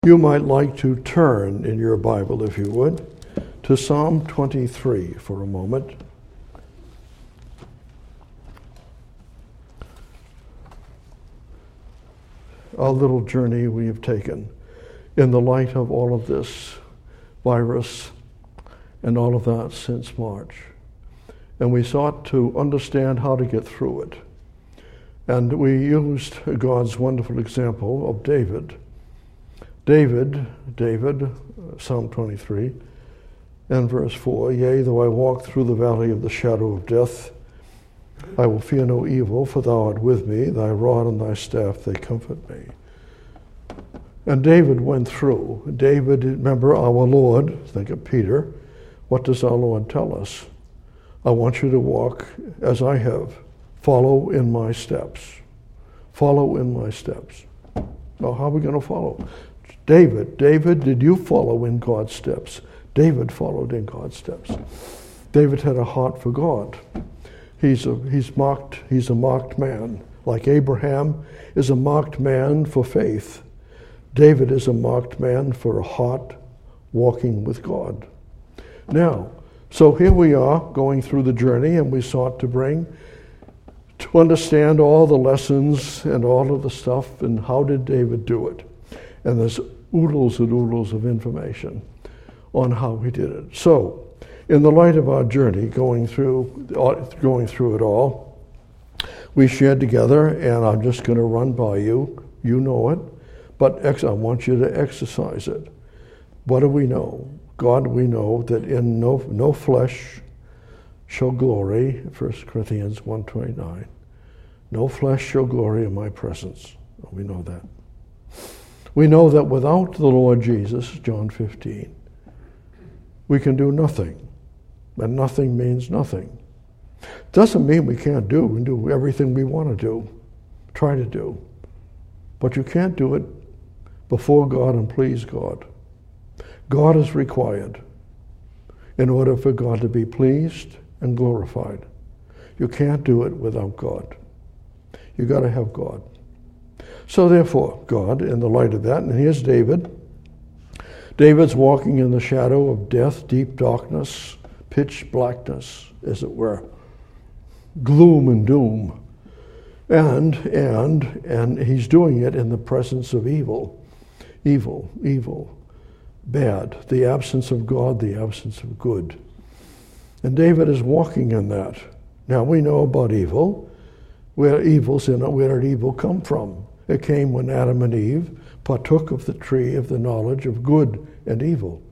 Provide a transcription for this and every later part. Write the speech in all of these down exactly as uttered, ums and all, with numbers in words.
You might like to turn in your Bible, if you would, to Psalm twenty-three for a moment. A little journey we have taken in the light of all of this virus and all of that since March. And we sought to understand how to get through it. And we used God's wonderful example of David. David, David, Psalm twenty-three, and verse four, Yea, though I walk through the valley of the shadow of death, I will fear no evil, for thou art with me, thy rod and thy staff, they comfort me. And David went through. David, remember our Lord, think of Peter, what does our Lord tell us? I want you to walk as I have. Follow in my steps. Follow in my steps. Now, how are we going to follow? David, David, did you follow in God's steps? David followed in God's steps. David had a heart for God. He's a, he's marked, he's a marked man. Like Abraham is a marked man for faith. David is a marked man for a heart walking with God. Now, so here we are going through the journey, and we sought to bring, to understand all the lessons and all of the stuff, and how did David do it? And there's oodles and oodles of information on how he did it. So, in the light of our journey, going through going through it all, we shared together, and I'm just going to run by you. You know it, but ex- I want you to exercise it. What do we know? God, we know that in no no flesh shall glory, First Corinthians one twenty-nine. No flesh shall glory in my presence. We know that. We know that without the Lord Jesus, John fifteen, we can do nothing. And nothing means nothing. Doesn't mean we can't do and do everything we want to do, try to do. But you can't do it before God and please God. God is required in order for God to be pleased and glorified. You can't do it without God. You got to have God. So therefore, God, in the light of that, and here's David. David's walking in the shadow of death, deep darkness, pitch blackness, as it were, gloom and doom. And, and, and he's doing it in the presence of evil, evil, evil, bad, the absence of God, the absence of good. And David is walking in that. Now we know about evil. Where evil's in it, where did evil come from? It came when Adam and Eve partook of the tree of the knowledge of good and evil.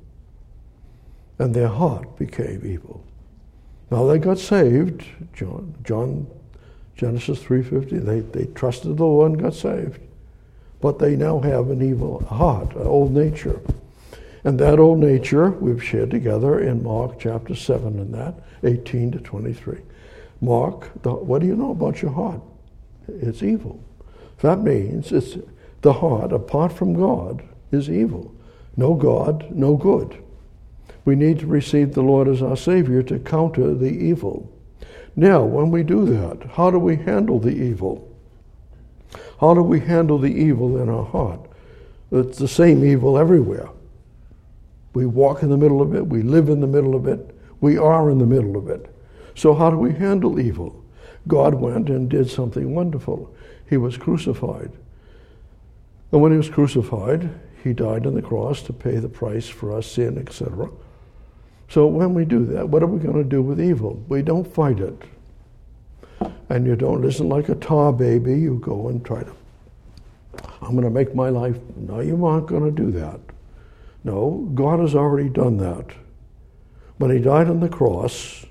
And their heart became evil. Now they got saved, John, John Genesis three fifty, they, they trusted the Lord and got saved. But they now have an evil heart, an old nature. And that old nature we've shared together in Mark chapter seven and that, eighteen to twenty-three. Mark, the, what do you know about your heart? It's evil. That means it's the heart, apart from God, is evil. No God, no good. We need to receive the Lord as our Savior to counter the evil. Now, when we do that, how do we handle the evil? How do we handle the evil in our heart? It's the same evil everywhere. We walk in the middle of it. We live in the middle of it. We are in the middle of it. So how do we handle evil? God went and did something wonderful. He was crucified. And when he was crucified, he died on the cross to pay the price for our sin, et cetera. So when we do that, what are we going to do with evil? We don't fight it. And you don't listen like a tar baby. You go and try to, I'm going to make my life. No, you aren't going to do that. No, God has already done that. When he died on the cross,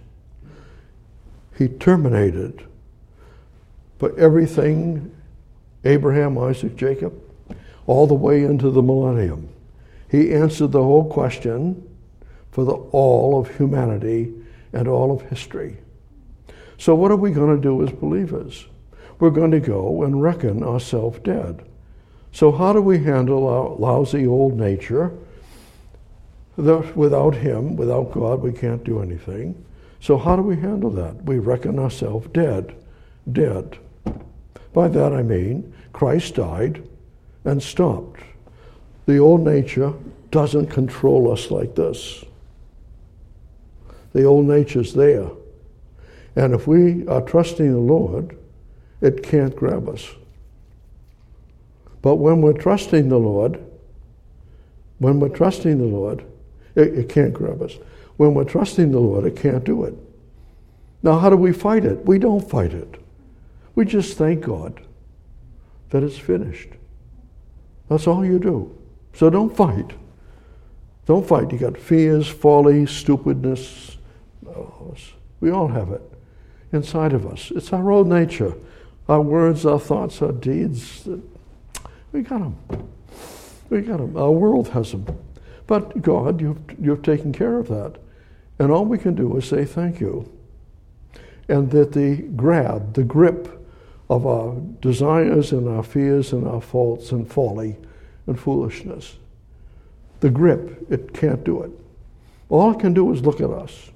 he terminated but everything, Abraham, Isaac, Jacob, all the way into the millennium. He answered the whole question for the all of humanity and all of history. So what are we going to do as believers? We're going to go and reckon ourselves dead. So how do we handle our lousy old nature? Without him, without God, we can't do anything. So how do we handle that? We reckon ourselves dead, dead. By that I mean Christ died and stopped. The old nature doesn't control us like this. The old nature's there. And if we are trusting the Lord, it can't grab us. But when we're trusting the Lord, when we're trusting the Lord, it, it can't grab us. When we're trusting the Lord, it can't do it. Now, how do we fight it? We don't fight it. We just thank God that it's finished. That's all you do. So don't fight. Don't fight. You got fears, folly, stupidness. We all have it inside of us. It's our old nature. Our words, our thoughts, our deeds. We got them. We got them. Our world has them. But God, you've, you've taken care of that. And all we can do is say thank you. And that the grab, the grip of our desires and our fears and our faults and folly and foolishness, the grip, it can't do it. All it can do is look at us.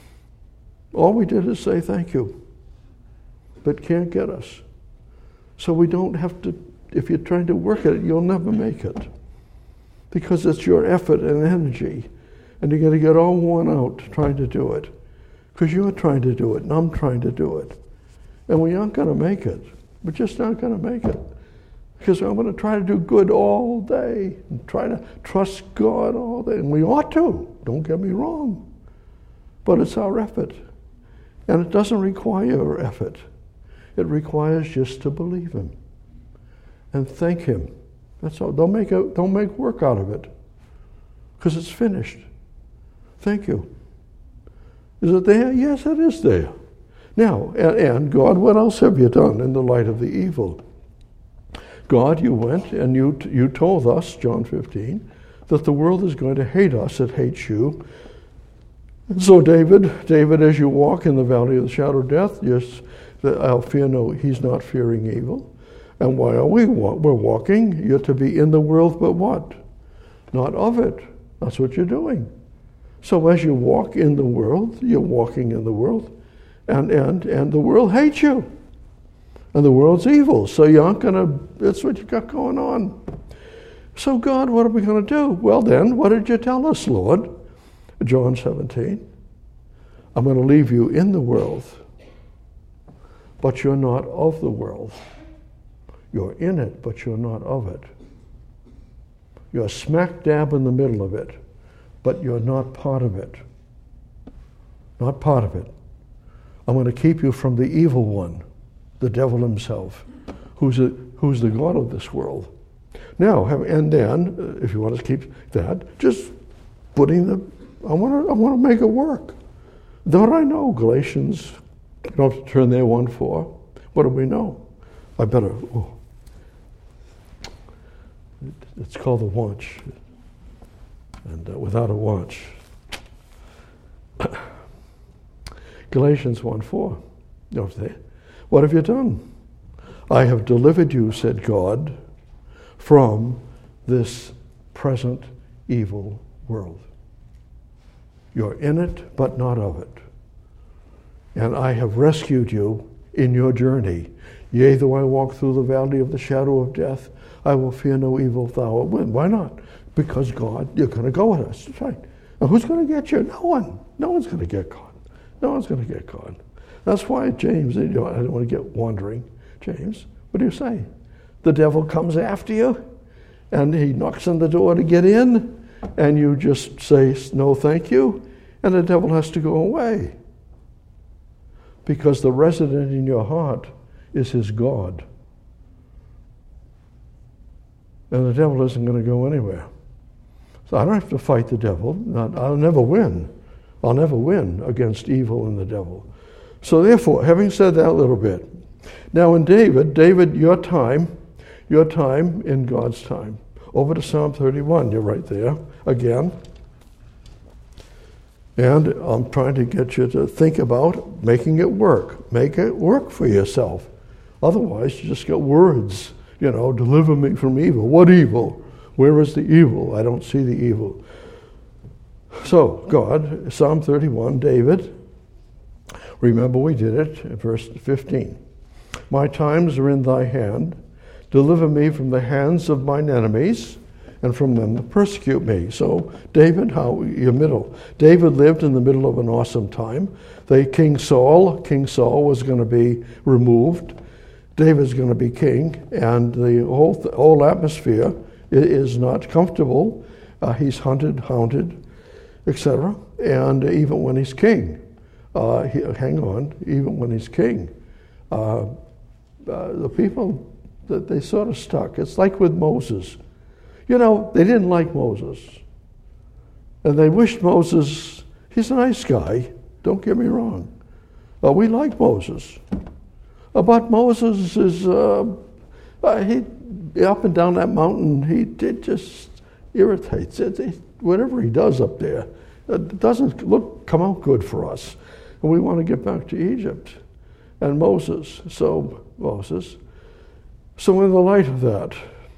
All we did is say thank you, but can't get us. So we don't have to, if you're trying to work at it, you'll never make it. Because it's your effort and energy, and you're going to get all worn out trying to do it. Because you're trying to do it, and I'm trying to do it. And we aren't going to make it. We're just not going to make it. Because I'm going to try to do good all day, and try to trust God all day. And we ought to, don't get me wrong. But it's our effort. And it doesn't require effort. It requires just to believe Him and thank Him. That's all. Don't make a, don't make work out of it, because it's finished. Thank you. Is it there? Yes, it is there. Now, and, and God, what else have you done in the light of the evil? God, you went and you you told us, John fifteen, that the world is going to hate us. It hates you. And so David, David, as you walk in the valley of the shadow of death, yes, I'll fear no, he's not fearing evil. And why are we we're walking? You're to be in the world, but what? Not of it. That's what you're doing. So as you walk in the world, you're walking in the world, and and and the world hates you. And the world's evil. So you aren't going to, that's what you got going on. So God, what are we going to do? Well then, what did you tell us, Lord? John seventeen. I'm going to leave you in the world, but you're not of the world. You're in it, but you're not of it. You're smack dab in the middle of it, but you're not part of it. Not part of it. I'm going to keep you from the evil one, the devil himself, who's, a, who's the God of this world. Now, and then, if you want to keep that, just putting the, I want to I want to make it work. Don't I know Galatians, you don't have to turn there, one four. What do we know? I better, oh. It's called a watch. And uh, without a watch. Galatians one four. Over there. What have you done? I have delivered you, said God, from this present evil world. You're in it, but not of it. And I have rescued you in your journey. Yea, though I walk through the valley of the shadow of death, I will fear no evil, thou wilt win. Why not? Because God, you're going to go with us. That's right. Now, who's going to get you? No one. No one's going to get God. No one's going to get God. That's why James, you know, I don't want to get wandering. James, what do you say? The devil comes after you, and he knocks on the door to get in, and you just say, no, thank you, and the devil has to go away. Because the resident in your heart is his God. And the devil isn't going to go anywhere. So I don't have to fight the devil. Not, I'll never win. I'll never win against evil and the devil. So therefore, having said that a little bit, now in David, David, your time, your time in God's time. Over to Psalm thirty-one, you're right there again. And I'm trying to get you to think about making it work. Make it work for yourself. Otherwise, you just get words, you know, deliver me from evil. What evil? Where is the evil? I don't see the evil. So, God, Psalm thirty-one, David, remember we did it in verse fifteen. My times are in thy hand. Deliver me from the hands of mine enemies. and from them that persecute me. So David, how your middle. David lived in the middle of an awesome time. The King Saul, King Saul was going to be removed. David's going to be king, and the whole th- whole atmosphere is not comfortable. Uh, he's hunted, hounded, et cetera. And even when he's king, uh, he, hang on, even when he's king, uh, uh, the people that they sort of stuck. It's like with Moses. You know, they didn't like Moses. And they wished Moses, he's a nice guy, don't get me wrong. Uh, we like Moses. Uh, but Moses is, uh, uh, he, up and down that mountain, he it just irritates. It, it, whatever he does up there, it doesn't look come out good for us. And we want to get back to Egypt. And Moses, so Moses. So in the light of that,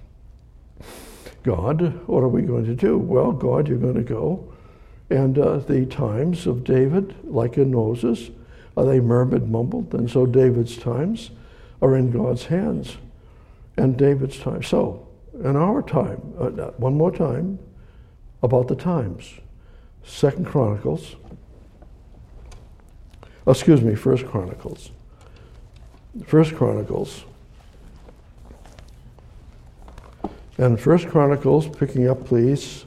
God, what are we going to do? Well, God, you're going to go. And uh, the times of David, like in Moses, are they murmured, mumbled? And so David's times are in God's hands. And David's time. So, in our time, uh, one more time, about the times. Second Chronicles. Excuse me, First Chronicles. First Chronicles. And First Chronicles, picking up, please,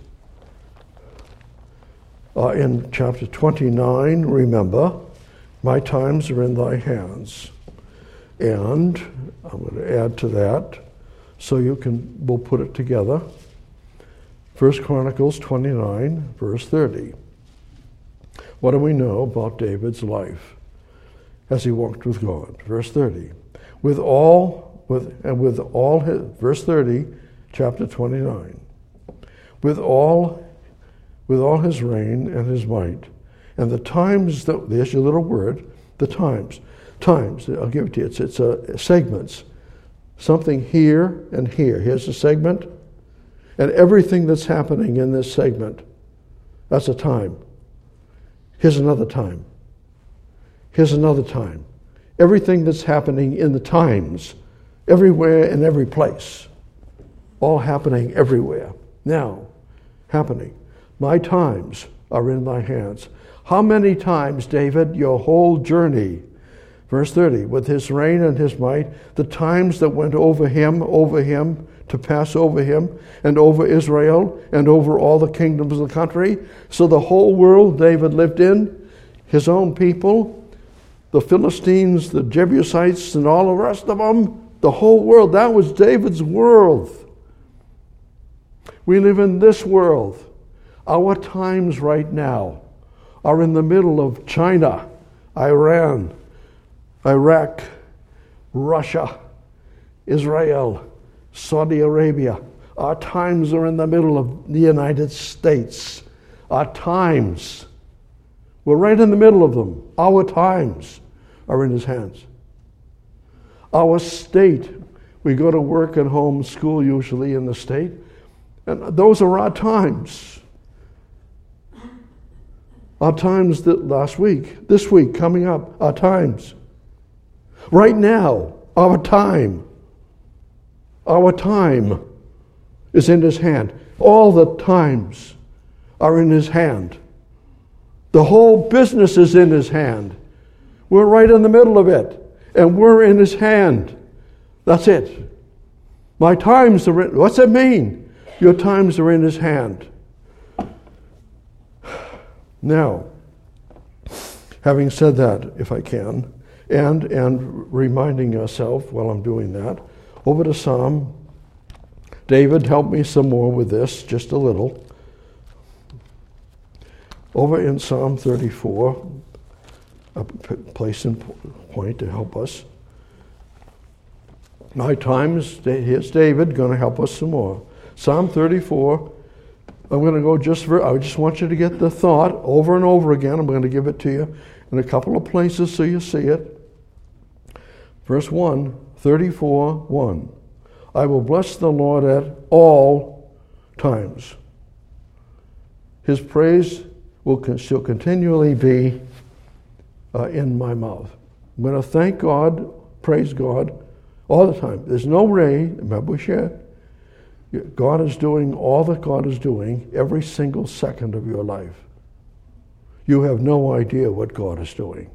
uh, in chapter twenty-nine, remember, my times are in thy hands. And I'm going to add to that, so you can, we'll put it together. First Chronicles twenty-nine, verse thirty. What do we know about David's life as he walked with God? Verse thirty. With all, with and with all his, verse thirty, chapter twenty-nine. With all, with all his reign and his might, and the times that, there's your little word, the times. Times, I'll give it to you, it's, it's a, segments. Something here and here. Here's a segment, and everything that's happening in this segment, that's a time. Here's another time. Here's another time. Everything that's happening in the times, everywhere and every place, all happening everywhere. Now, happening. My times are in thy hands. How many times, David, your whole journey? Verse thirty, with his reign and his might, the times that went over him, over him, to pass over him, and over Israel, and over all the kingdoms of the country. So the whole world David lived in, his own people, the Philistines, the Jebusites, and all the rest of them, the whole world, that was David's world. We live in this world. Our times right now are in the middle of China, Iran, Iraq, Russia, Israel, Saudi Arabia. Our times are in the middle of the United States. Our times, we're right in the middle of them. Our times are in his hands. Our state, we go to work and home, school usually in the state, and those are our times. Our times that last week, this week, coming up, our times. Right now, our time, our time is in his hand. All the times are in his hand. The whole business is in his hand. We're right in the middle of it, and we're in his hand. That's it. My times are in, what's it mean? Your times are in his hand. Now, having said that, if I can, and and reminding yourself while I'm doing that, over to Psalm. David, help me some more with this, just a little. Over in Psalm thirty-four, a place in point to help us. My times, here's David going to help us some more. Psalm thirty-four. I'm going to go just for, I just want you to get the thought over and over again. I'm going to give it to you in a couple of places so you see it. Verse one, thirty-four, one. I will bless the Lord at all times. His praise will shall continually be uh, in my mouth. I'm going to thank God, praise God all the time. There's no rain, remember we shared. God is doing all that God is doing every single second of your life. You have no idea what God is doing.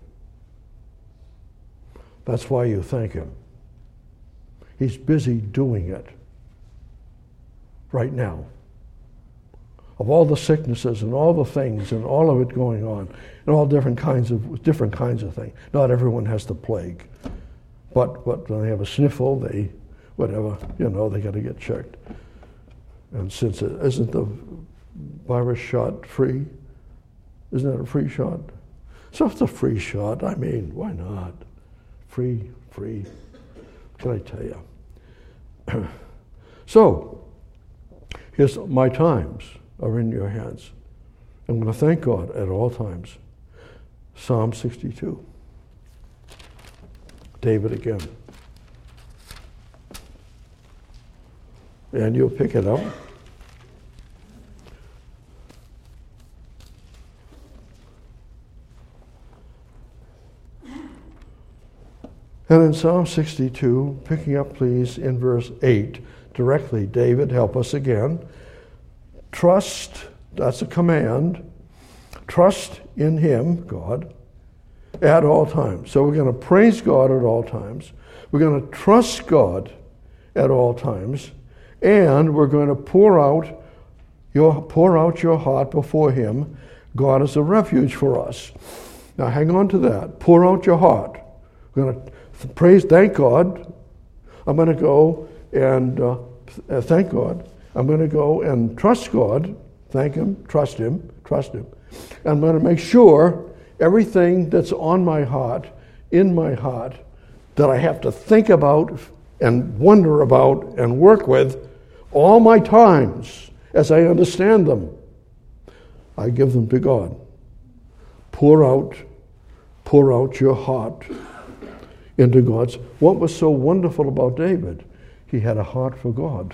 That's why you thank Him. He's busy doing it right now. Of all the sicknesses and all the things and all of it going on, and all different kinds of different kinds of things. Not everyone has the plague, but but when they have a sniffle, they whatever you know they got to get checked. And since it isn't the virus shot free, isn't that a free shot? So if it's a free shot, I mean, why not? Free, free. What can I tell you? So, here's my times are in your hands. I'm going to thank God at all times. Psalm sixty-two. David again. And you'll pick it up. And in Psalm sixty-two, picking up please in verse eight, directly, David, help us again. Trust, that's a command. Trust in Him, God, at all times. So we're going to praise God at all times. We're going to trust God at all times. And we're going to pour out your pour out your heart before Him. God is a refuge for us. Now hang on to that. Pour out your heart. We're going to praise, thank God. I'm going to go and uh, thank God. I'm going to go and trust God. Thank Him, trust Him, trust Him. And I'm going to make sure everything that's on my heart, in my heart, that I have to think about and wonder about and work with all my times as I understand them, I give them to God. Pour out, pour out your heart into God's. What was so wonderful about David? He had a heart for God.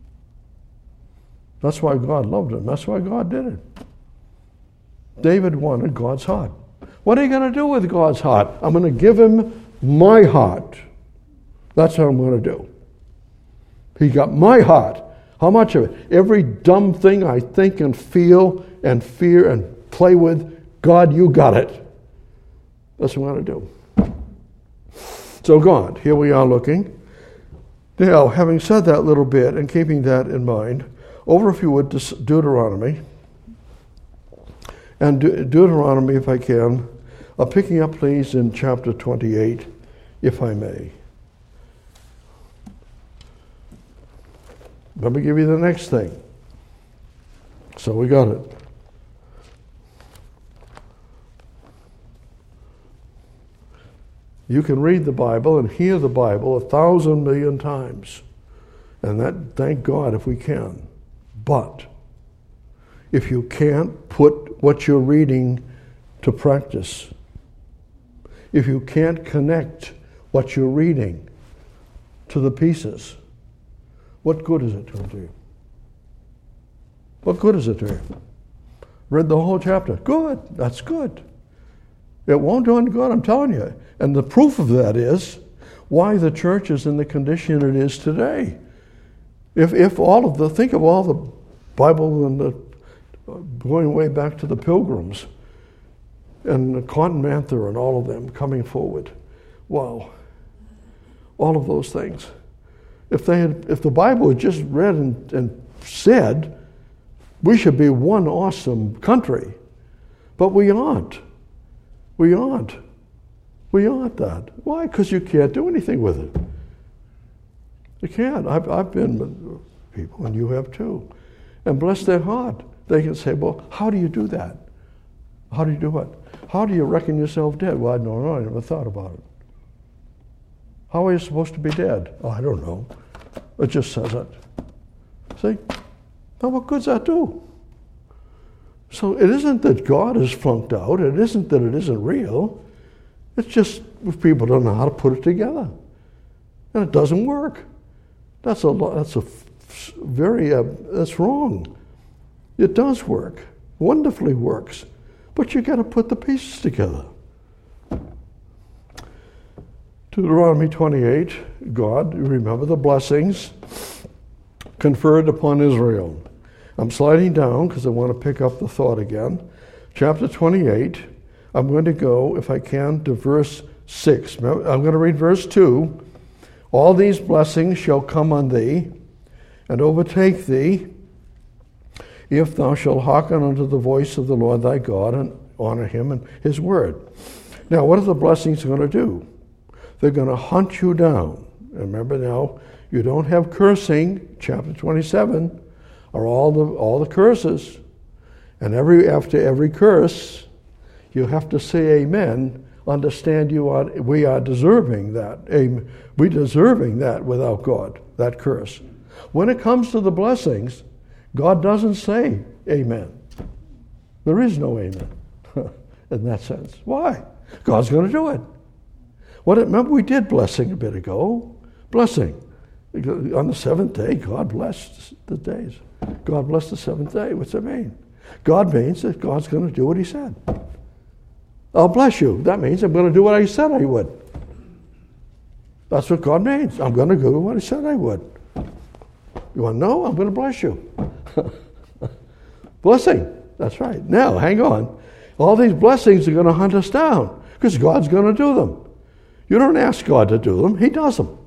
That's why God loved him. That's why God did it. David wanted God's heart. What are you going to do with God's heart? I'm going to give him my heart. That's what I'm going to do. He got my heart. How much of it? Every dumb thing I think and feel and fear and play with, God, you got it. That's what I'm going to do. So God, here we are looking. Now, having said that little bit and keeping that in mind, over if you would to Deuteronomy. And De- Deuteronomy, if I can, uh, picking up please in chapter twenty-eight, if I may. Let me give you the next thing. So we got it. You can read the Bible and hear the Bible a thousand million times. And that, thank God if we can. But if you can't put what you're reading to practice, if you can't connect what you're reading to the pieces, what good is it to you? What good is it to you? Read the whole chapter. Good. That's good. It won't do any good, I'm telling you. And the proof of that is why the church is in the condition it is today. If if all of the, think of all the Bible and the, going way back to the Pilgrims and the Cotton Mather and all of them coming forward. Wow. All of those things. If they had, if the Bible had just read and, and said, we should be one awesome country, but we aren't. We aren't. We aren't that. Why? Because you can't do anything with it. You can't. I've, I've been with people, and you have too. And bless their heart. They can say, well, how do you do that? How do you do what? How do you reckon yourself dead? Well, I don't know. I never thought about it. How are you supposed to be dead? Oh, I don't know. It just says it. See? Now, what good's that do? So it isn't that God is flunked out. It isn't that it isn't real. It's just if people don't know how to put it together. And it doesn't work. That's a that's a very, uh, that's wrong. It does work. Wonderfully works. But you got to put the pieces together. Deuteronomy twenty-eight, God, remember the blessings. conferred upon Israel. I'm sliding down because I want to pick up the thought again. Chapter twenty-eight, I'm going to go, if I can, to verse six. I'm going to read verse two. All these blessings shall come on thee, and overtake thee, if thou shalt hearken unto the voice of the Lord thy God, and honor him and his word. Now, what are the blessings going to do? They're going to hunt you down. Remember now, you don't have cursing. Chapter twenty-seven are all the all the curses. And every after every curse, you have to say amen. Understand you are we are deserving that. Amen. We're deserving that without God, that curse. When it comes to the blessings, God doesn't say amen. There is no amen in that sense. Why? God's going to do it. What? Remember we did blessing a bit ago. Blessing. On the seventh day, God blessed the days. God blessed the seventh day. What's that mean? God means that God's going to do what he said. I'll bless you. That means I'm going to do what I said I would. That's what God means. I'm going to do what he said I would. You want to know? I'm going to bless you. Blessing. That's right. Now, hang on. All these blessings are going to hunt us down because God's going to do them. You don't ask God to do them. He does them.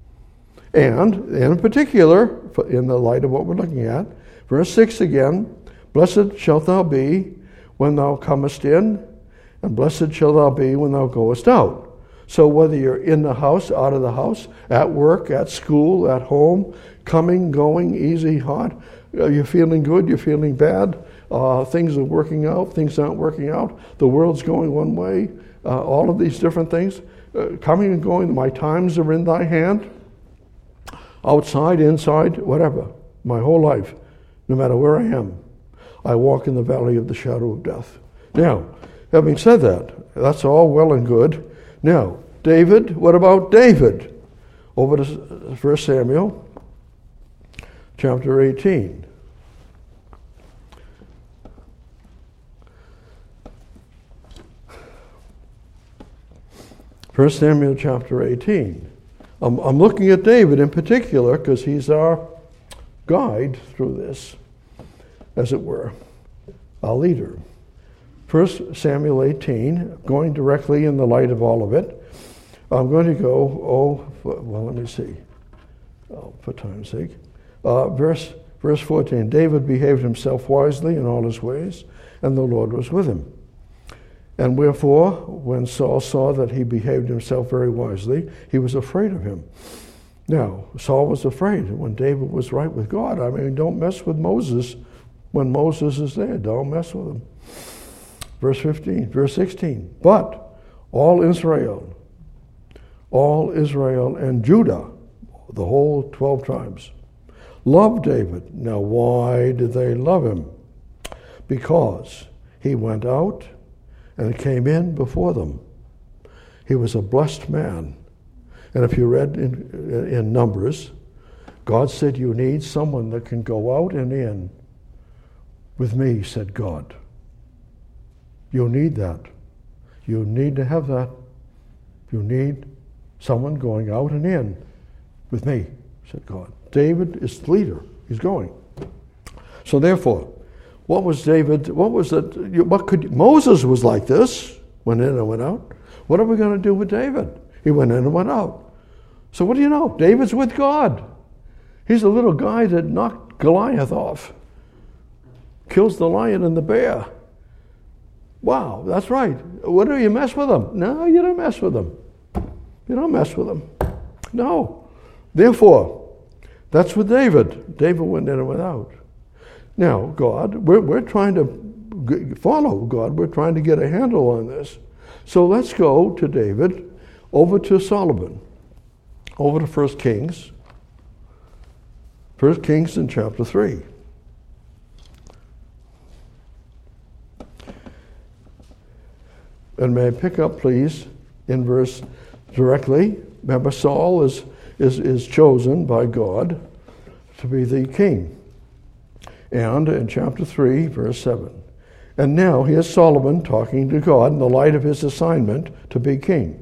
And in particular, in the light of what we're looking at, verse six again, blessed shalt thou be when thou comest in, and blessed shalt thou be when thou goest out. So whether you're in the house, out of the house, at work, at school, at home, coming, going, easy, hot, you're feeling good, you're feeling bad, uh, things are working out, things aren't working out, the world's going one way, uh, all of these different things, uh, coming and going, my times are in thy hand, outside, inside, whatever, my whole life, no matter where I am, I walk in the valley of the shadow of death. Now, having said that, that's all well and good. Now, David, what about David? Over to First Samuel, chapter eighteen. First Samuel chapter eighteen. I'm, I'm looking at David in particular because he's our guide through this, as it were, our leader. First Samuel eighteen, going directly in the light of all of it. I'm going to go, oh, well, let me see, oh, for time's sake. Uh, verse, verse fourteen, David behaved himself wisely in all his ways, and the Lord was with him. And wherefore, when Saul saw that he behaved himself very wisely, he was afraid of him. Now, Saul was afraid when David was right with God. I mean, don't mess with Moses when Moses is there. Don't mess with him. Verse fifteen, verse sixteen, but all Israel, all Israel and Judah, the whole twelve tribes, loved David. Now, why did they love him? Because he went out and came in before them. He was a blessed man. And if you read in, in Numbers, God said, you need someone that can go out and in with me, said God. You need that. You need to have that. You need someone going out and in with me, said God. David is the leader. He's going. So therefore, what was David, what was it, what could, Moses was like this, went in and went out. What are we going to do with David? He went in and went out. So what do you know? David's with God. He's the little guy that knocked Goliath off. Kills the lion and the bear. Wow, that's right. What do you mess with them? No, you don't mess with them. You don't mess with them. No. Therefore, that's with David. David went in and went out. Now, God, we're, we're trying to follow God. We're trying to get a handle on this. So let's go to David, over to Solomon, over to First Kings. First Kings in chapter three. And may I pick up, please, in verse directly. Remember, Saul is, is, is chosen by God to be the king. And in chapter three, verse seven. And now here's Solomon talking to God in the light of his assignment to be king.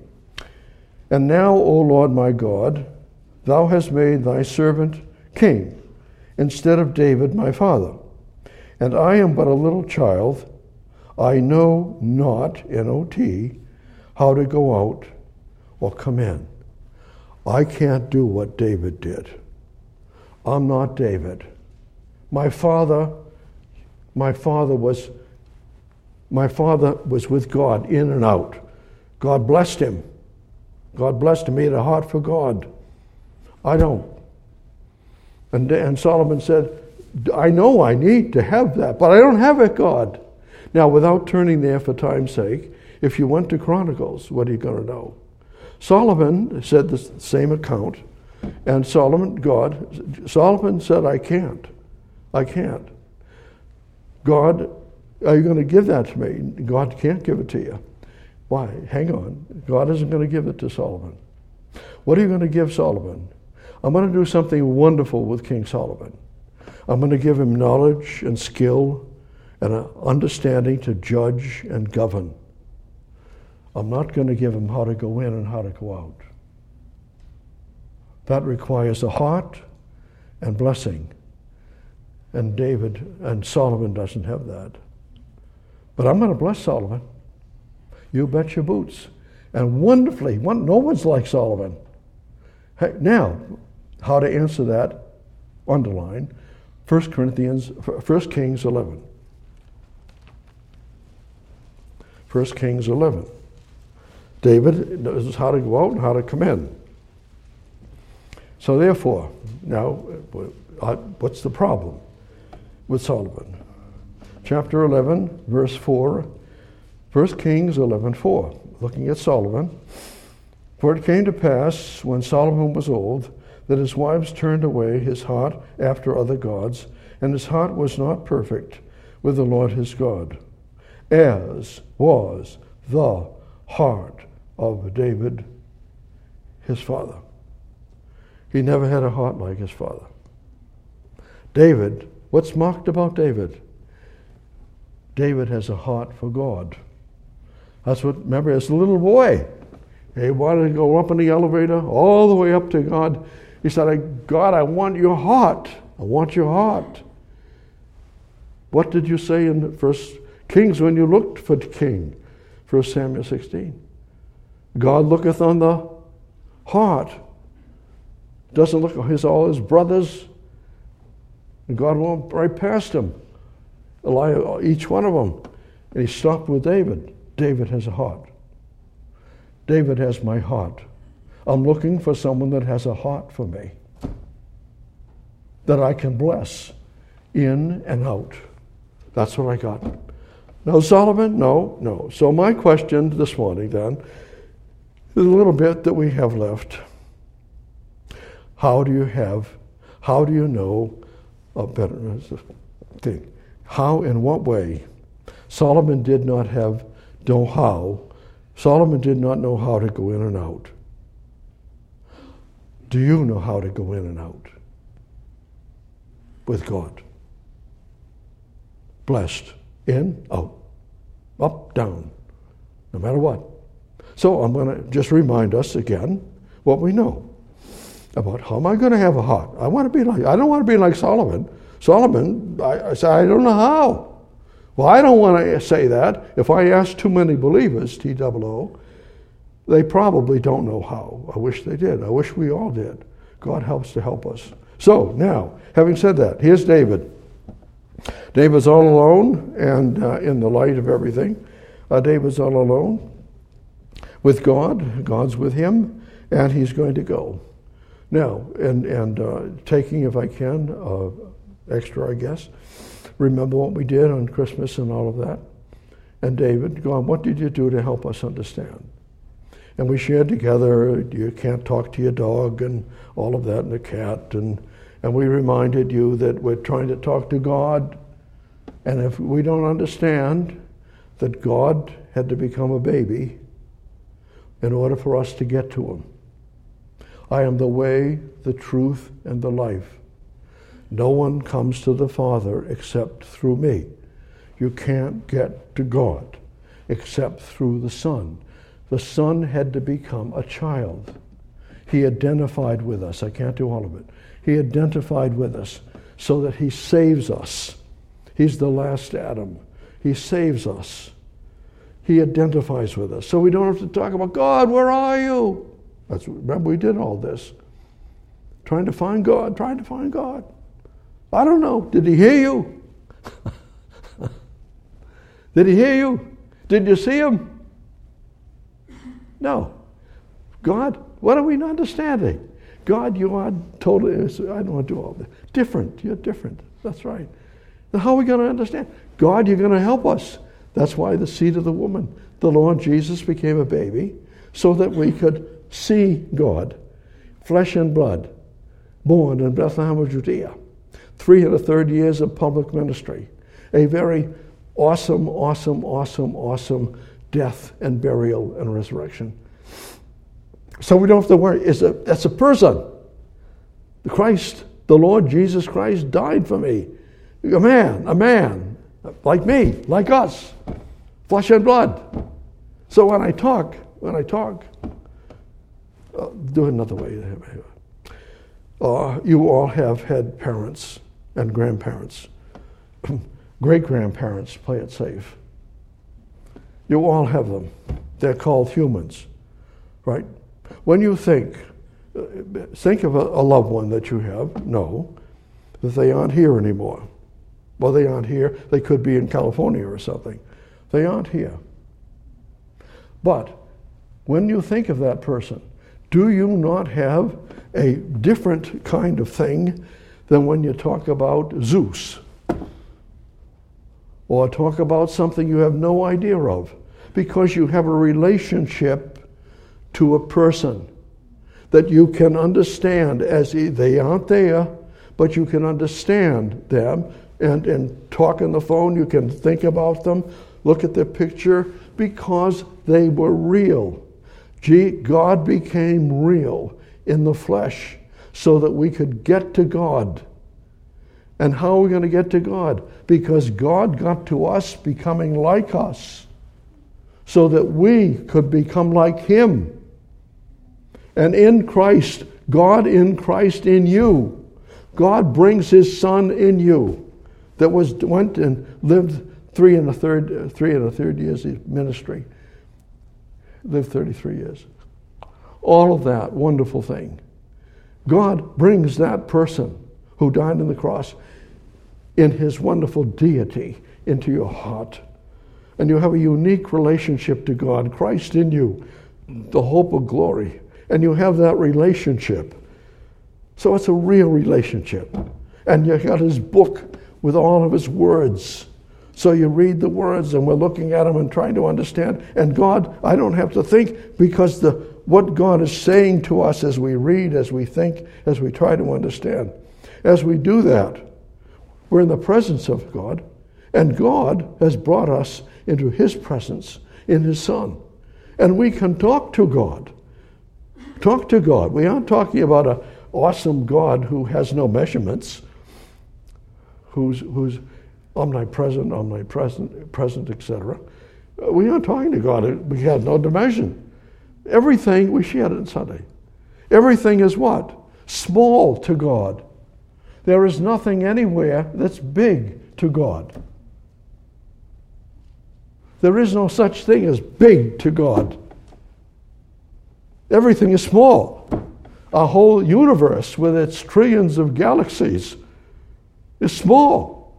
And now, O Lord my God, thou hast made thy servant king instead of David my father. And I am but a little child. I know not, N O T, how to go out or come in. I can't do what David did. I'm not David. My father, my father was, my father was with God in and out. God blessed him. God blessed him. He had a heart for God. I don't. And, and Solomon said, I know I need to have that, but I don't have it, God. Now, without turning there for time's sake, if you went to Chronicles, what are you going to know? Solomon said the same account, and Solomon, God, Solomon said, I can't. I can't. God, are you going to give that to me? God can't give it to you. Why? Hang on. God isn't going to give it to Solomon. What are you going to give Solomon? I'm going to do something wonderful with King Solomon. I'm going to give him knowledge and skill and an understanding to judge and govern. I'm not going to give him how to go in and how to go out. That requires a heart and blessing. And David and Solomon doesn't have that. But I'm going to bless Solomon. You bet your boots. And wonderfully, one, no one's like Solomon. Hey, now, how to answer that, underline, First Corinthians, First Kings eleven. First Kings eleven. David knows how to go out and how to come in. So therefore, now, what's the problem with Solomon? Chapter eleven, verse four, First Kings eleven four, looking at Solomon. For it came to pass, when Solomon was old, that his wives turned away his heart after other gods, and his heart was not perfect with the Lord his God, as was the heart of David, his father. He never had a heart like his father. David, what's marked about David? David has a heart for God. That's what, remember, as a little boy, he wanted to go up in the elevator all the way up to God. He said, God, I want your heart. I want your heart. What did you say in the First Kings when you looked for the king? First Samuel sixteen. God looketh on the heart. Doesn't look at his, all his brothers. And God went right past him. Each one of them. And he stopped with David. David has a heart. David has my heart. I'm looking for someone that has a heart for me, that I can bless in and out. That's what I got. No, Solomon? No, no. So my question this morning then is a little bit that we have left. How do you have, how do you know a better thing? How, in what way? Solomon did not have know how. Solomon did not know how to go in and out. Do you know how to go in and out with God? Blessed. In, out. Up, down. No matter what. So I'm going to just remind us again what we know about how am I going to have a heart. I want to be like, I don't want to be like Solomon. Solomon, I, I say, I don't know how. Well, I don't want to say that. If I ask too many believers, T O O, they probably don't know how. I wish they did. I wish we all did. God helps to help us. So, now, having said that, here's David. David's all alone, and uh, in the light of everything, uh, David's all alone with God. God's with him, and he's going to go. Now, and, and uh, taking, if I can, uh, extra, I guess, remember what we did on Christmas and all of that. And David, God, what did you do to help us understand? And we shared together, you can't talk to your dog and all of that, and the cat. And, and we reminded you that we're trying to talk to God. And if we don't understand that God had to become a baby in order for us to get to him. I am the way, the truth, and the life. No one comes to the Father except through me. You can't get to God except through the Son. The Son had to become a child. He identified with us. I can't do all of it. He identified with us so that he saves us. He's the last Adam. He saves us. He identifies with us. So we don't have to talk about, God, where are you? That's, remember, we did all this. Trying to find God, trying to find God. I don't know. Did he hear you? Did he hear you? Did you see him? No. God, what are we not understanding? God, you are totally, I don't want to do all this. Different. You're different. That's right. Then how are we going to understand? God, you're going to help us. That's why the seed of the woman, the Lord Jesus became a baby so that we could see God, flesh and blood, born in Bethlehem of Judea. Three and a third years of public ministry. A very awesome, awesome, awesome, awesome death and burial and resurrection. So we don't have to worry. It's a, that's a person. The Christ, the Lord Jesus Christ died for me. A man, a man, like me, like us, flesh and blood. So when I talk, when I talk, uh, do it another way. Uh, you all have had parents and grandparents, great-grandparents, play it safe. You all have them. They're called humans, right? When you think, think of a, a loved one that you have, know that they aren't here anymore. Well, they aren't here. They could be in California or something. They aren't here. But when you think of that person, do you not have a different kind of thing than when you talk about Zeus? Or talk about something you have no idea of? Because you have a relationship to a person that you can understand as they aren't there, but you can understand them and, and talk on the phone. You can think about them, look at their picture, because they were real. Gee, God became real in the flesh so that we could get to God. And how are we going to get to God? Because God got to us becoming like us so that we could become like him. And in Christ, God in Christ in you. God brings his Son in you that was went and lived three and a third three and a third years of ministry. Lived thirty-three years. All of that wonderful thing. God brings that person who died on the cross in his wonderful deity into your heart. And you have a unique relationship to God, Christ in you, the hope of glory. And you have that relationship. So it's a real relationship. And you got his book with all of his words. So you read the words and we're looking at them and trying to understand. And God, I don't have to think, because the what God is saying to us as we read, as we think, as we try to understand. As we do that, we're in the presence of God, and God has brought us into his presence in his Son. And we can talk to God. Talk to God. We aren't talking about an awesome God who has no measurements, who's who's omnipresent, omnipresent, present, et cetera. We aren't talking to God. We have no dimension. Everything, we shared it on Sunday. Everything is what? Small to God. There is nothing anywhere that's big to God. There is no such thing as big to God. Everything is small. Our whole universe with its trillions of galaxies is small.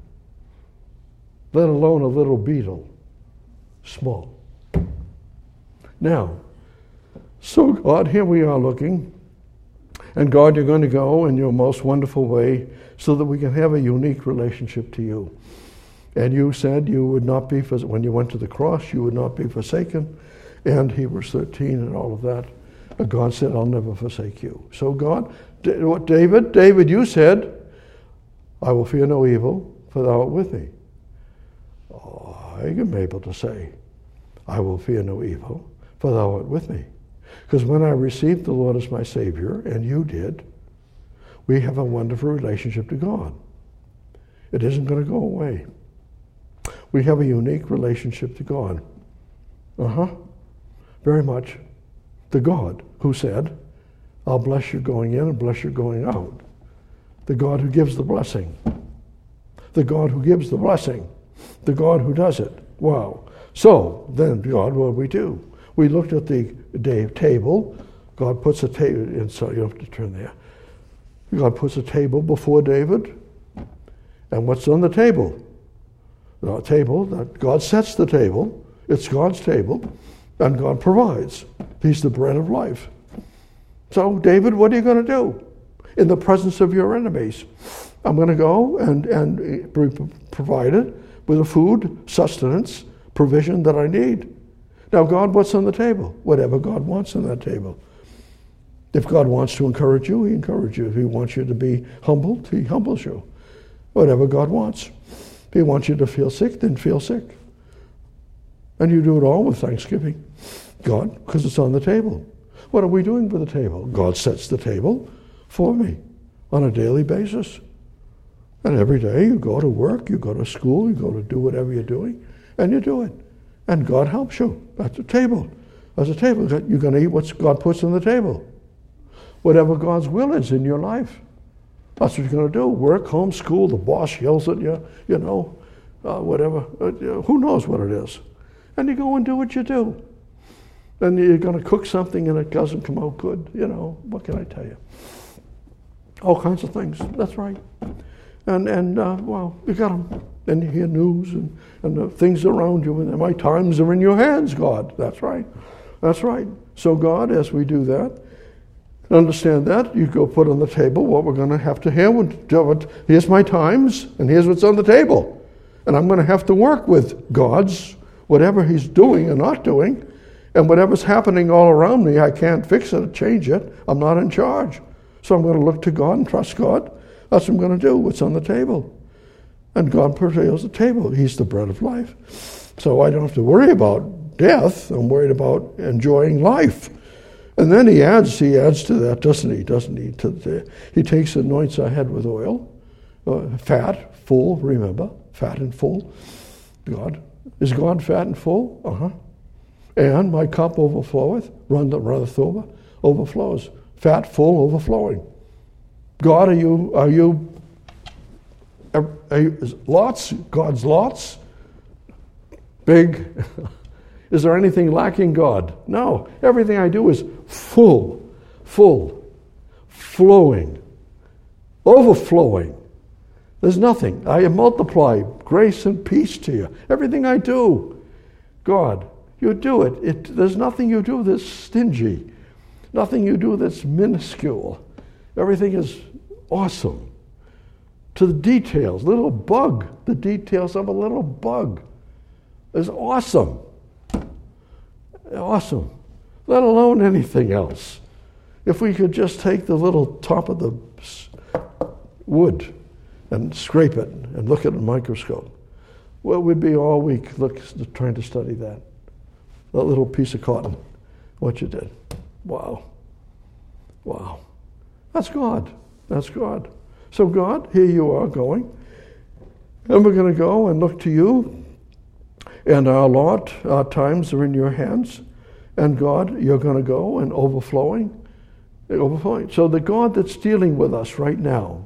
Let alone a little beetle. Small. Now, so God, here we are looking. And God, you're going to go in your most wonderful way so that we can have a unique relationship to you. And you said you would not be, when you went to the cross, you would not be forsaken. And Hebrews thirteen and all of that. But God said, I'll never forsake you. So God, what David, David, you said, I will fear no evil, for thou art with me. Oh, I am able to say, I will fear no evil, for thou art with me. Because when I received the Lord as my Savior, and you did, we have a wonderful relationship to God. It isn't going to go away. We have a unique relationship to God. Uh-huh. Very much. The God who said, I'll bless you going in and bless you going out. The God who gives the blessing. The God who gives the blessing. The God who does it. Wow. So, then God, what do we do? We looked at the day table. God puts a table, and so you have to turn there. God puts a table before David. And what's on the table? The table, that God sets the table. It's God's table. And God provides. He's the bread of life. So, David, what are you going to do? In the presence of your enemies. I'm going to go and, and be provided with the food, sustenance, provision that I need. Now, God, what's on the table? Whatever God wants on that table. If God wants to encourage you, he encourages you. If he wants you to be humbled, he humbles you. Whatever God wants. If he wants you to feel sick, then feel sick. And you do it all with thanksgiving. God, because it's on the table. What are we doing with the table? God sets the table for me on a daily basis. And every day you go to work, you go to school, you go to do whatever you're doing, and you do it. And God helps you. That's a table. That's a table. You're going to eat what God puts on the table. Whatever God's will is in your life. That's what you're going to do. Work, home, school, the boss yells at you, you know, uh, whatever. Uh, you know, who knows what it is? And you go and do what you do. And you're going to cook something and it doesn't come out good. You know, what can I tell you? All kinds of things. That's right. And, and uh, well, you got them. And you hear news and, and the things around you. And my times are in your hands, God. That's right. That's right. So God, as we do that, understand that, you go put on the table what we're going to have to hear. Here's my times, and here's what's on the table. And I'm going to have to work with God's, whatever he's doing or not doing, and whatever's happening all around me, I can't fix it or change it. I'm not in charge. So I'm going to look to God and trust God. That's what I'm going to do, what's on the table. And God prevails the table. He's the bread of life. So I don't have to worry about death. I'm worried about enjoying life. And then he adds, he adds to that, doesn't he? Doesn't he? To the, he takes, anoints our head with oil, uh, fat, full. Remember, fat and full. God is God fat and full? Uh huh. And my cup overfloweth, run the runneth over, overflows. Fat, full, overflowing. God, are you? Are you? Are, are you lots? God's lots. Big. Is there anything lacking, God? No. Everything I do is full, full, flowing, overflowing. There's nothing. I multiply grace and peace to you. Everything I do, God, you do it. it. There's nothing you do that's stingy. Nothing you do that's minuscule. Everything is awesome. To the details, little bug, the details of a little bug is awesome. Awesome. Let alone anything else. If we could just take the little top of the wood and scrape it and look at a microscope, well, we'd be all week look, trying to study that. That little piece of cotton, what you did. Wow. Wow. That's God. That's God. So God, here you are going. And we're going to go and look to you. And our lot, our times are in your hands. And God, you're going to go and overflowing. Overflowing. So the God that's dealing with us right now,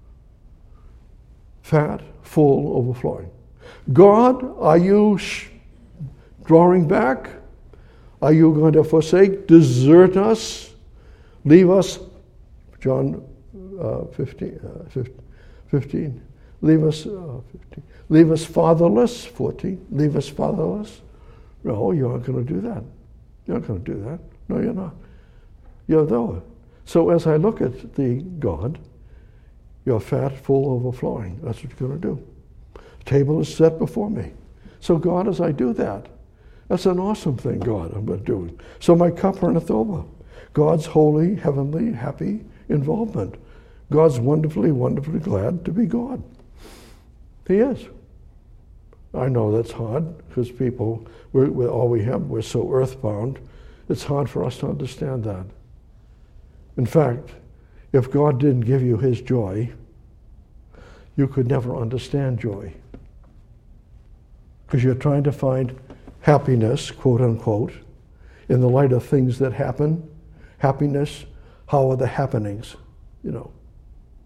fat, full, overflowing. God, are you sh- drawing back? Are you going to forsake, desert us, leave us? John uh, fifteen, uh, fifteen. Leave us, uh, fifteen. Leave us fatherless, fourteen. Leave us fatherless. No, you aren't going to do that. You're not going to do that. No, you're not. You're there. So as I look at the God, you're fat, full, overflowing. That's what you're going to do. The table is set before me. So God, as I do that, that's an awesome thing, God, I'm going to do. So my cup runneth over. God's holy, heavenly, happy involvement. God's wonderfully, wonderfully glad to be God. He is. I know that's hard because people, we're, we're, all we have, we're so earthbound. It's hard for us to understand that. In fact, if God didn't give you his joy, you could never understand joy. Because you're trying to find happiness, quote unquote, in the light of things that happen. Happiness, how are the happenings, you know.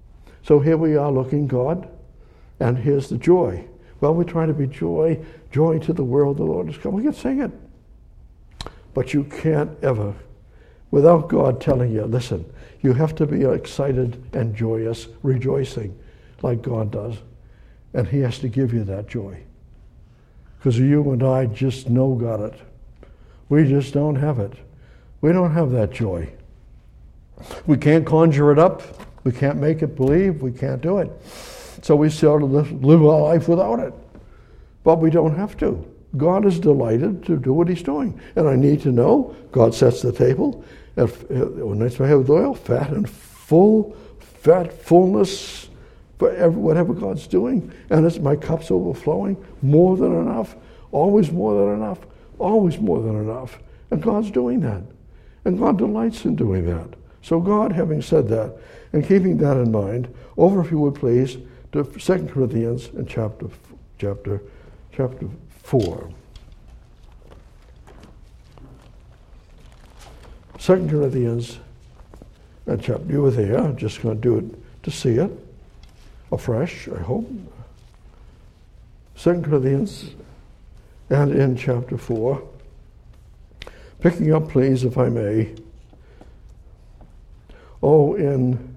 So here we are looking God, and here's the joy. Well, we're trying to be joy, joy to the world, the Lord has come. We can sing it. But you can't ever, without God telling you, listen, you have to be excited and joyous, rejoicing like God does. And he has to give you that joy. Because you and I just know got it. We just don't have it. We don't have that joy. We can't conjure it up. We can't make it believe. We can't do it. So we sort of live our life without it. But we don't have to. God is delighted to do what he's doing. And I need to know, God sets the table. When it's made with oil, fat and full, fat, fullness, for whatever God's doing. And it's my cup's overflowing. More than enough. Always more than enough. Always more than enough. And God's doing that. And God delights in doing that. So God, having said that, and keeping that in mind, over, if you would please, to Second Corinthians in chapter chapter chapter four. Second Corinthians and chapter. You were there. I'm just going to do it to see it afresh, I hope. Second Corinthians and in chapter four. Picking up, please, if I may. Oh, in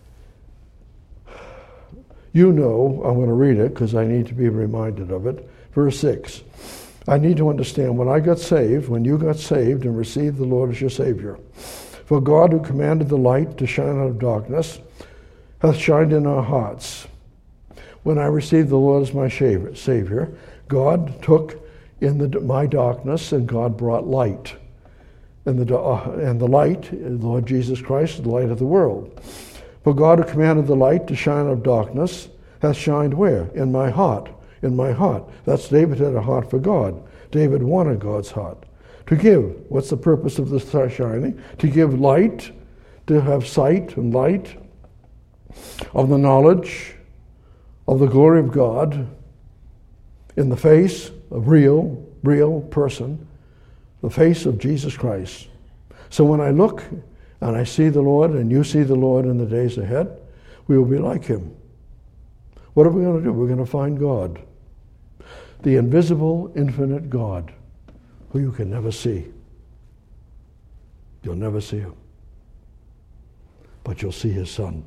you know, I'm going to read it because I need to be reminded of it. Verse six. I need to understand, when I got saved, when you got saved and received the Lord as your Savior, for God who commanded the light to shine out of darkness hath shined in our hearts. When I received the Lord as my Savior, God took in the, my darkness and God brought light. And the, uh, and the light, the Lord Jesus Christ, the light of the world. For God who commanded the light to shine out of darkness hath shined where? In my heart. In my heart. That's David had a heart for God. David wanted God's heart. To give. What's the purpose of the star shining? To give light, to have sight and light of the knowledge of the glory of God in the face of real, real person, the face of Jesus Christ. So when I look and I see the Lord and you see the Lord in the days ahead, we will be like him. What are we going to do? We're going to find God. The invisible, infinite God, who you can never see. You'll never see him. But you'll see his Son.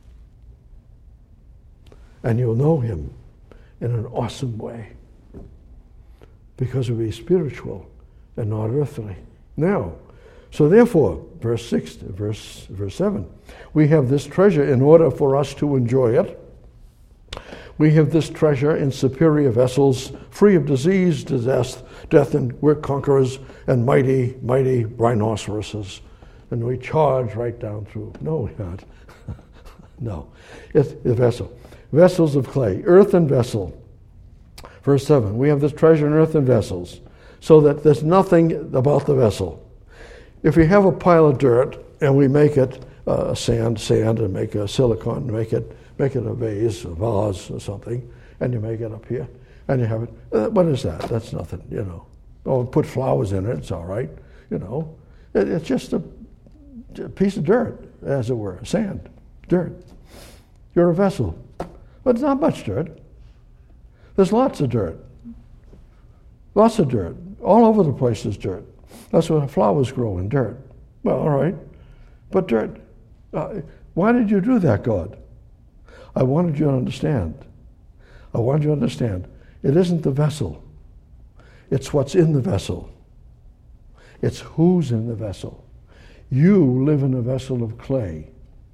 And you'll know him in an awesome way. Because he'll be spiritual and not earthly. Now, so therefore, verse six, verse, verse seven, we have this treasure in order for us to enjoy it. We have this treasure in superior vessels, free of disease, death, death, and we're conquerors and mighty, mighty rhinoceroses. And we charge right down through. No, we're not. No. It's a vessel. Vessels of clay, earthen vessel. Verse seven, we have this treasure in earthen vessels, so that there's nothing about the vessel. If we have a pile of dirt and we make it uh, sand, sand, and make a silicone, make it make it a vase, a vase or something, and you make it up here, and you have it. Uh, what is that? That's nothing, you know. Oh, put flowers in it, it's all right, you know. It, it's just a, a piece of dirt, as it were, sand, dirt. You're a vessel. But it's not much dirt. There's lots of dirt. Lots of dirt. All over the place is dirt. That's where flowers grow in dirt. Well, all right. But dirt. Uh, why did you do that, God? I wanted you to understand. I wanted you to understand. It isn't the vessel. It's what's in the vessel. It's who's in the vessel. You live in a vessel of clay.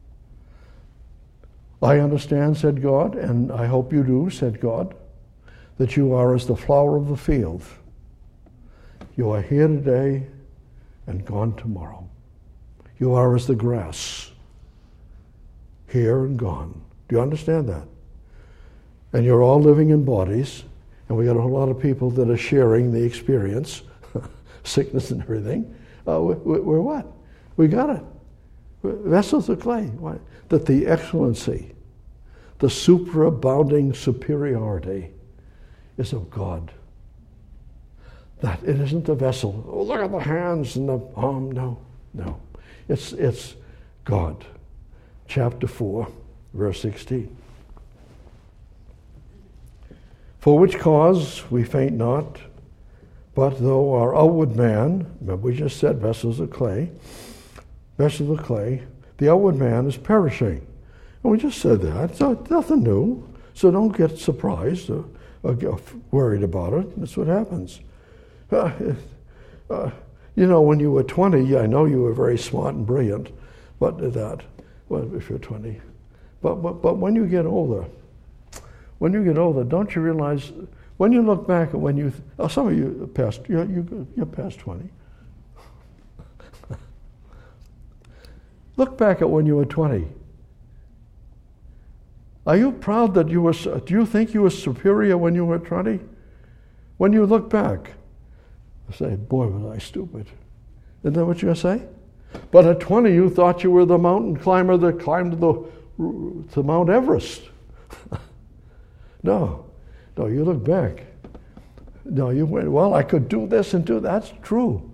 I understand, said God, and I hope you do, said God, that you are as the flower of the field. You are here today and gone tomorrow. You are as the grass, here and gone. Do you understand that? And you're all living in bodies, and we got a whole lot of people that are sharing the experience, sickness and everything. Uh, we, we're what? We got it. We're vessels of clay. Why? That the excellency, the superabounding superiority is of God. That it isn't the vessel. Oh, look at the hands and the arm. No, no. It's, it's God. Chapter four. verse sixteen. For which cause we faint not, but though our outward man, remember we just said vessels of clay, vessels of clay, the outward man is perishing. And we just said that. So nothing new. So don't get surprised or, or get worried about it. That's what happens. Uh, uh, you know, when you were twenty, I know you were very smart and brilliant, but that, well, if you're twenty. But, but, but when you get older, when you get older, don't you realize, when you look back at when you, oh, some of you past, you're, you, you're past twenty. Look back at when you were twenty. Are you proud that you were, do you think you were superior when you were twenty? When you look back, you say, boy, was I stupid. Isn't that what you're going to say? But at twenty, you thought you were the mountain climber that climbed the, to Mount Everest. No, no, you look back. No, you went, well, I could do this and do that. That's true.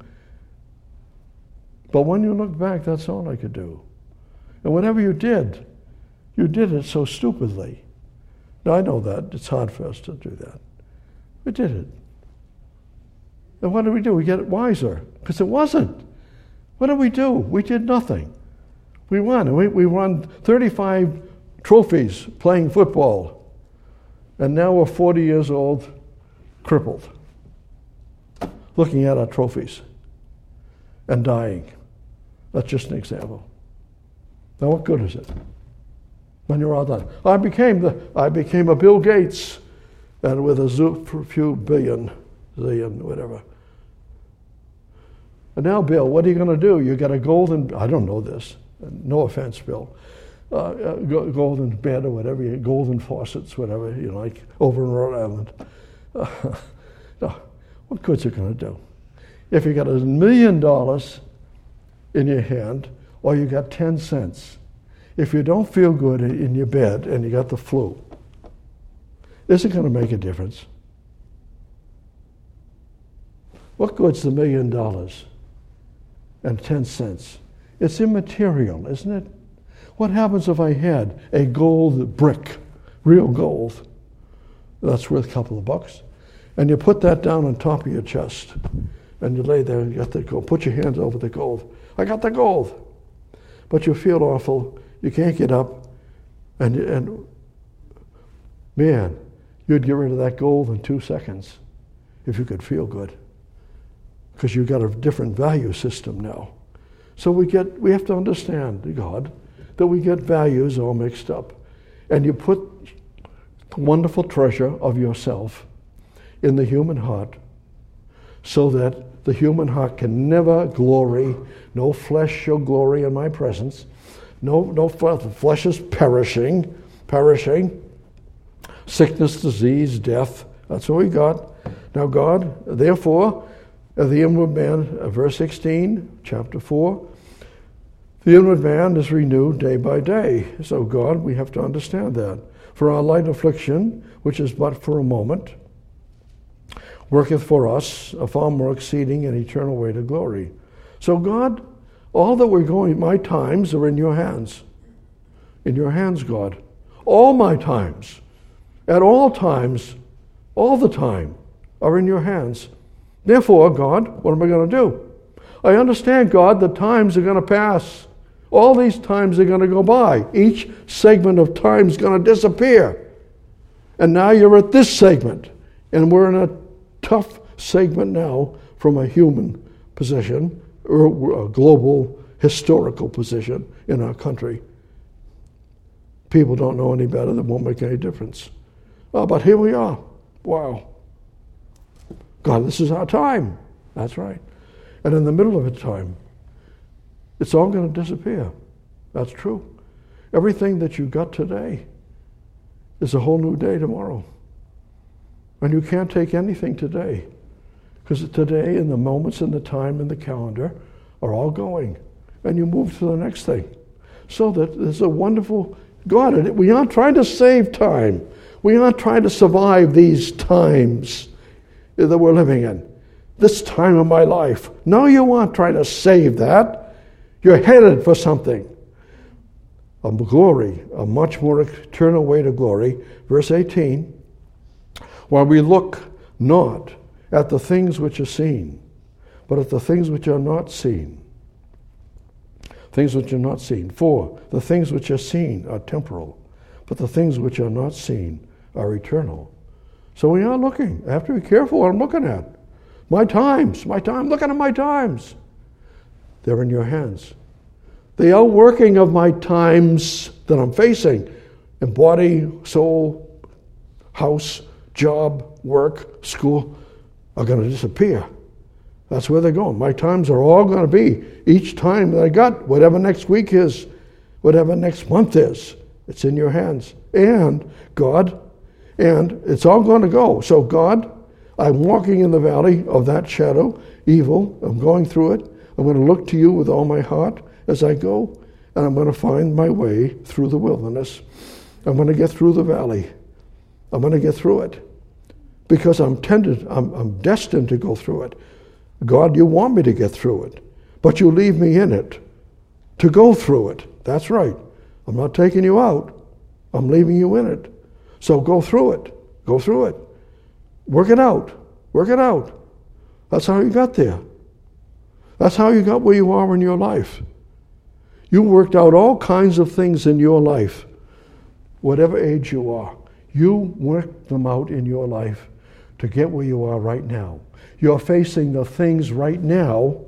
But when you look back, that's all I could do. And whatever you did, you did it so stupidly. Now, I know that. It's hard for us to do that. We did it. And what did we do? We get wiser. Because it wasn't. What did we do? We did nothing. We won. We, we won thirty-five trophies playing football. And now we're forty years old, crippled, looking at our trophies and dying. That's just an example. Now, what good is it when you're all done? I became the I became a Bill Gates, and with a zoo, few billion, zillion, whatever. And now, Bill, what are you going to do? You got a golden. I don't know this. No offense, Bill. Uh, uh, golden bed or whatever, golden faucets, whatever, you know, like over in Rhode Island. Uh, no, what good's it going to do? If you got a million dollars in your hand, or you got ten cents, if you don't feel good in your bed and you got the flu, is it going to make a difference? What good's the million dollars and ten cents? It's immaterial, isn't it? What happens if I had a gold brick, real gold, that's worth a couple of bucks, and you put that down on top of your chest, and you lay there and you got the gold. Put your hands over the gold. I got the gold. But you feel awful. You can't get up. And, and man, you'd get rid of that gold in two seconds if you could feel good. Because you've got a different value system now. So we get we have to understand, God, that we get values all mixed up. And you put the wonderful treasure of yourself in the human heart so that the human heart can never glory. No flesh shall glory in my presence. No, no flesh is perishing, perishing. Sickness, disease, death. That's what we got. Now God, therefore, the inward man, verse sixteen, chapter four, the inward man is renewed day by day. So God, we have to understand that. For our light affliction, which is but for a moment, worketh for us a far more exceeding and eternal weight of glory. So God, all that we're going, my times are in your hands. In your hands, God. All my times, at all times, all the time, are in your hands. Therefore, God, what am I going to do? I understand, God, that times are going to pass. All these times are going to go by. Each segment of time is going to disappear. And now you're at this segment. And we're in a tough segment now from a human position, or a global historical position in our country. People don't know any better. That won't make any difference. Oh, but here we are. Wow. God, this is our time. That's right. And in the middle of a time, it's all going to disappear. That's true. Everything that you got today is a whole new day tomorrow. And you can't take anything today, because today and the moments and the time and the calendar are all going. And you move to the next thing. So that there's a wonderful God. We aren't trying to save time. We aren't trying to survive these times that we're living in. This time of my life. No, you aren't trying to save that. You're headed for something. a glory, a much more eternal way to glory. Verse eighteen, while we look not at the things which are seen, but at the things which are not seen. Things which are not seen. For the things which are seen are temporal, but the things which are not seen are eternal. So we are looking. I have to be careful what I'm looking at. My times, my time, I'm looking at my times. They're in your hands. The outworking of my times that I'm facing in body, soul, house, job, work, school are going to disappear. That's where they're going. My times are all going to be each time that I got, whatever next week is, whatever next month is, it's in your hands. And God, and it's all going to go. So God, I'm walking in the valley of that shadow, evil. I'm going through it. I'm going to look to you with all my heart as I go, and I'm going to find my way through the wilderness. I'm going to get through the valley. I'm going to get through it because I'm tended, I'm, I'm destined to go through it. God, you want me to get through it, but you leave me in it to go through it. That's right. I'm not taking you out. I'm leaving you in it. So go through it. Go through it. Work it out. Work it out. That's how you got there. That's how you got where you are in your life. You worked out all kinds of things in your life, whatever age you are. You worked them out in your life to get where you are right now. You're facing the things right now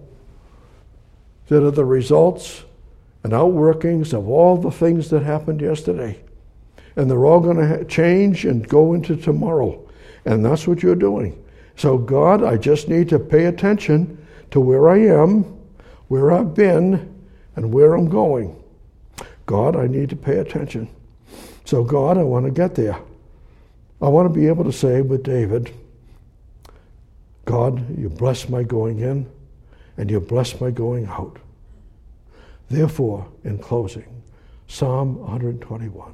that are the results and outworkings of all the things that happened yesterday. And they're all going to change and go into tomorrow. And that's what you're doing. So God, I just need to pay attention to where I am, where I've been, and where I'm going. God, I need to pay attention. So God, I want to get there. I want to be able to say with David, God, you bless my going in, and you bless my going out. Therefore, in closing, Psalm one twenty-one.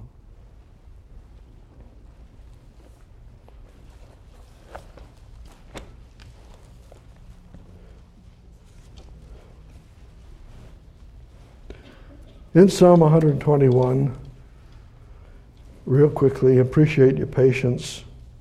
In Psalm one twenty-one, real quickly, appreciate your patience.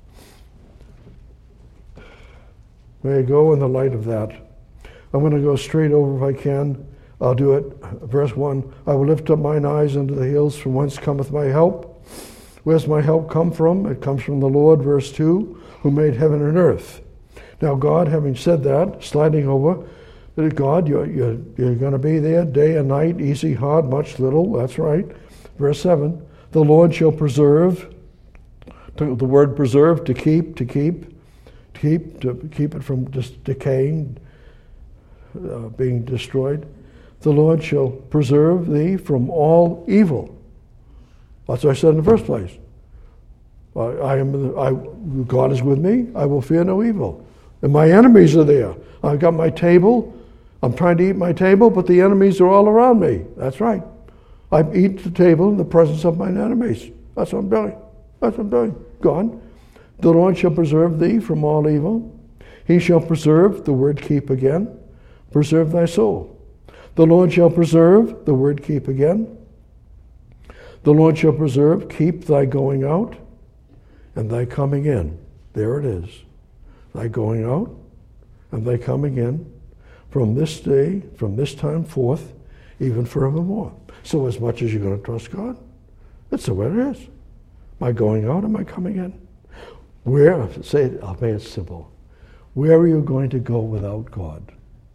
May I go in the light of that. I'm going to go straight over if I can. I'll do it. Verse one, I will lift up mine eyes unto the hills, from whence cometh my help. Where's my help come from? It comes from the Lord. Verse two, who made heaven and earth. Now God, having said that, sliding over, God, you're, you're, you're going to be there day and night, easy, hard, much, little. That's right. Verse seven, the Lord shall preserve. The word preserve, to keep, to keep, to keep, to keep it from just decaying, uh, being destroyed. The Lord shall preserve thee from all evil. That's what I said in the first place. I, I am. I, God is with me. I will fear no evil. And my enemies are there. I've got my table. I'm trying to eat my table, but the enemies are all around me. That's right. I eat the table in the presence of mine enemies. That's what I'm doing. That's what I'm doing. God, the Lord shall preserve thee from all evil. He shall preserve, the word keep again, preserve thy soul. The Lord shall preserve, the word keep again. The Lord shall preserve, keep thy going out and thy coming in. There it is. Thy going out and thy coming in from this day, from this time forth, even forevermore. So as much as you're going to trust God, that's the way it is. My going out and my coming in. Where, say it, I'll make it simple. Where are you going to go without God?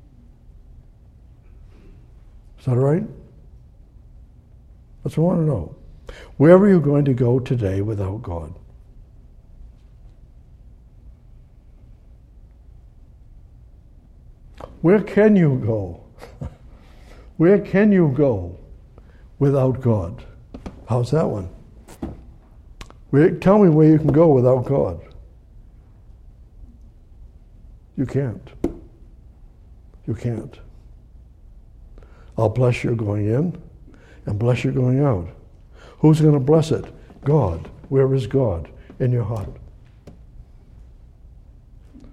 Is that all right? That's what I want to know. Where are you going to go today without God? Where can you go? Where can you go without God? How's that one? Where, tell me where you can go without God. You can't. You can't. I'll bless your going in and bless your going out. Who's going to bless it? God. Where is God? In your heart.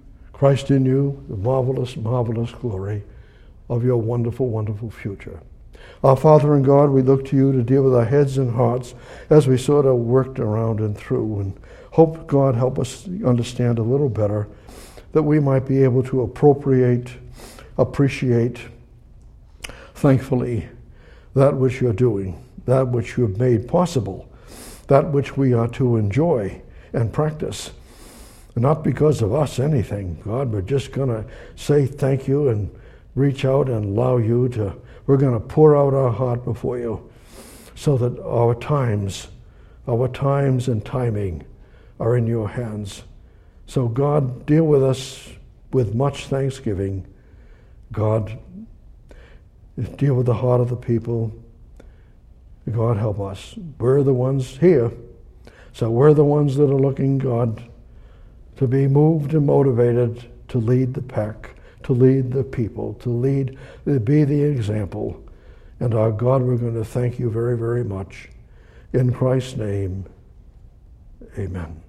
Christ in you, the marvelous, marvelous glory of your wonderful, wonderful future. Our Father and God, we look to you to deal with our heads and hearts as we sort of worked around and through, and hope, God, help us understand a little better that we might be able to appropriate, appreciate, thankfully, that which you're doing, that which you have made possible, that which we are to enjoy and practice. Not because of us anything, God, we're just going to say thank you and reach out and allow you to, we're going to pour out our heart before you so that our times, our times and timing are in your hands. So God, deal with us with much thanksgiving. God, deal with the heart of the people. God, help us. We're the ones here. So we're the ones that are looking, God, to be moved and motivated to lead the pack, to lead the people, to lead, to be the example. And our God, we're going to thank you very, very much. In Christ's name, amen.